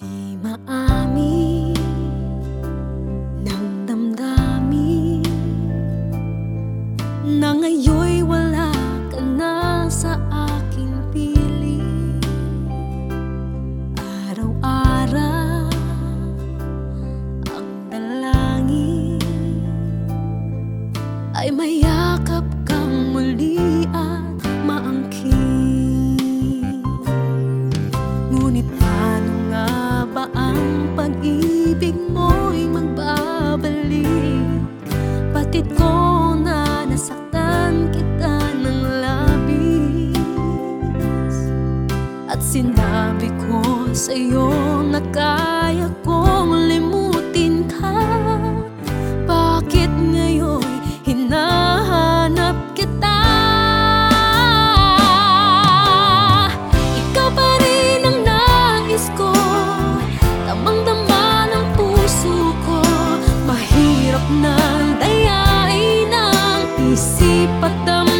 Di maamin ng damdamin na ngayon'y wala ka na sa aking piling. Araw-araw ang dalangin ay mayakap kang muli at maangkin. Ngunit paano nga ba ang pag-ibig mo'y magbabalik? Batid ko na nasaktan kita ng labis, at sinabi ko sa'yo na kaya kong limutin ka. Bakit ngayon'y hinahanap kita? Ikaw pa rin ang nais ko, damang-dama ng puso ko. Mahirap na dayain ang isip at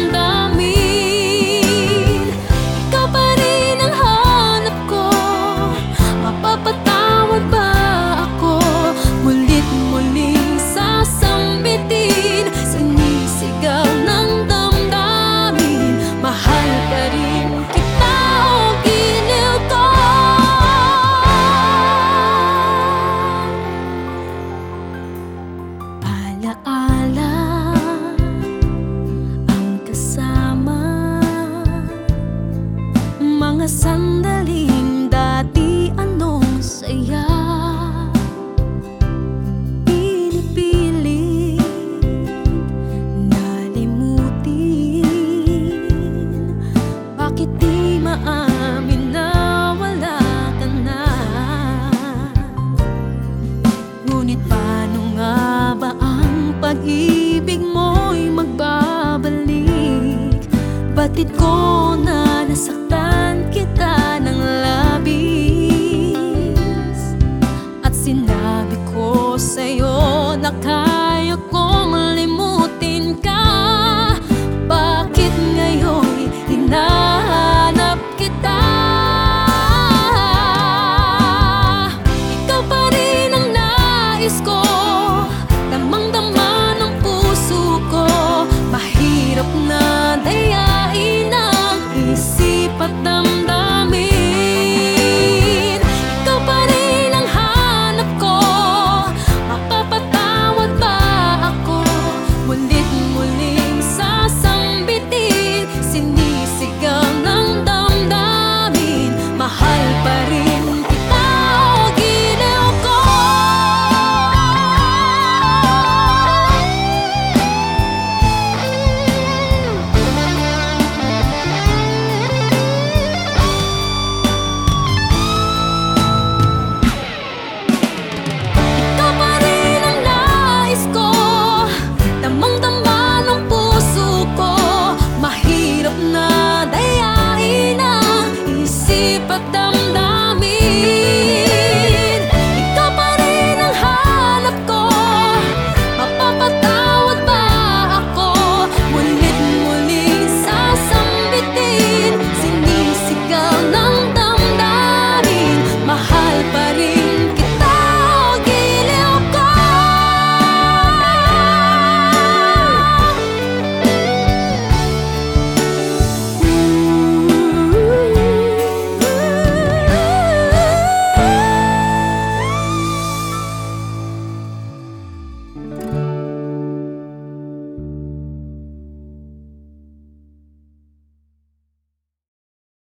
damdamin. Ikaw pa rin ang hanap ko, mapapatawad ba ako? Mulit muling sasambitin, sinisigaw ng damdamin. Mahal ka rin kita o giliw ko. Alaala ang kasama, mga sandaling dati anong saya. Pinipilit na limutin, bakit di maamin na wala ka na? Ngunit paano nga ba ang pag-ibig mo'y magbabalik? Batid ko na nasaktan